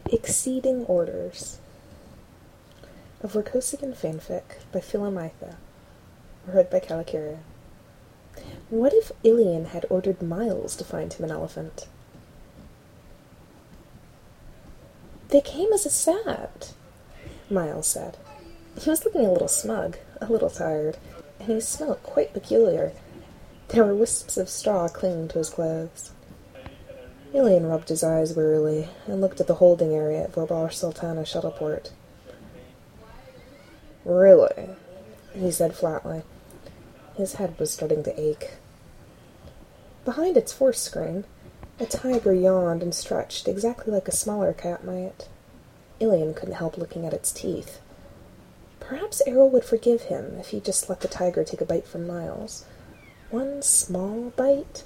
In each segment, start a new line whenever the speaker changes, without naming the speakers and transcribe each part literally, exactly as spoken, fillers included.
Exceeding Orders. A Vorkosigan fanfic by Philomaitha, read by Calicaria. What if Ilion had ordered Miles to find him an elephant? They came as a set, Miles said. He was looking a little smug, a little tired, and he smelled quite peculiar. There were wisps of straw clinging to his clothes. Ilion rubbed his eyes wearily and looked at the holding area at Vorbar Sultana shuttleport. Really? He said flatly. His head was starting to ache. Behind its force screen, a tiger yawned and stretched exactly like a smaller cat might. Ilion couldn't help looking at its teeth. Perhaps Errol would forgive him if he just let the tiger take a bite from Miles. One small bite?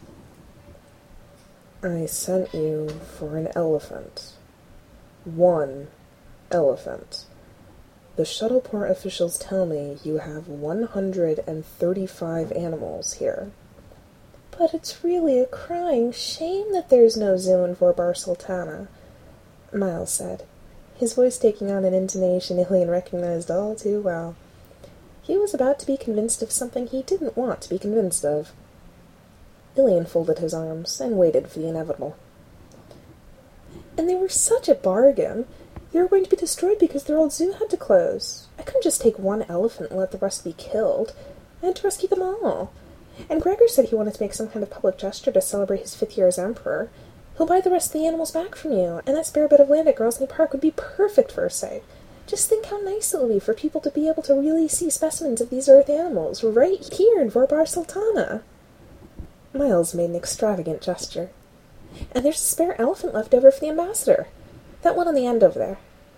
I sent you for an elephant. One elephant. The shuttleport officials tell me you have one hundred thirty-five animals here. But it's really a crying shame that there's no zoo in Vorbar Sultana, Miles said, his voice taking on an intonation Ilion recognized all too well. He was about to be convinced of something he didn't want to be convinced of. Ilion folded his arms and waited for the inevitable. And they were such a bargain. They were going to be destroyed because their old zoo had to close. I couldn't just take one elephant and let the rest be killed. I had to rescue them all. And Gregor said he wanted to make some kind of public gesture to celebrate his fifth year as emperor. He'll buy the rest of the animals back from you, and that spare bit of land at Grosney Park would be perfect for a site. Just think how nice it would be for people to be able to really see specimens of these earth animals right here in Vorbar Sultana. Miles made an extravagant gesture. And there's a spare elephant left over for the ambassador. That one on the end over there.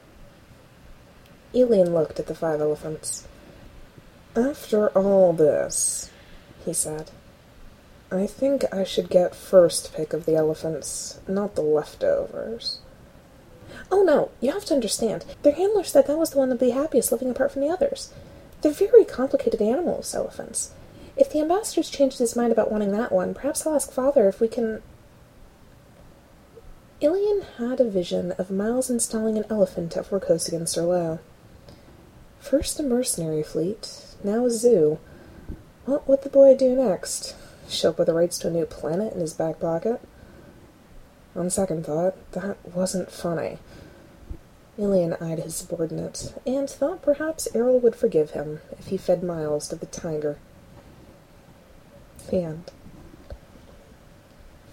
Ilion looked at the five elephants. After all this, he said, I think I should get first pick of the elephants, not the leftovers. Oh no, you have to understand. Their handler said that was the one that would be happiest living apart from the others. They're very complicated animals, elephants. If the ambassador's changed his mind about wanting that one, perhaps I'll ask Father if we can... Ilion had a vision of Miles installing an elephant at Vorkosigan Surlow. First a mercenary fleet, now a zoo. What would the boy do next? Show up with the rights to a new planet in his back pocket? On second thought, that wasn't funny. Ilion eyed his subordinate, and thought perhaps Errol would forgive him if he fed Miles to the tiger. The end.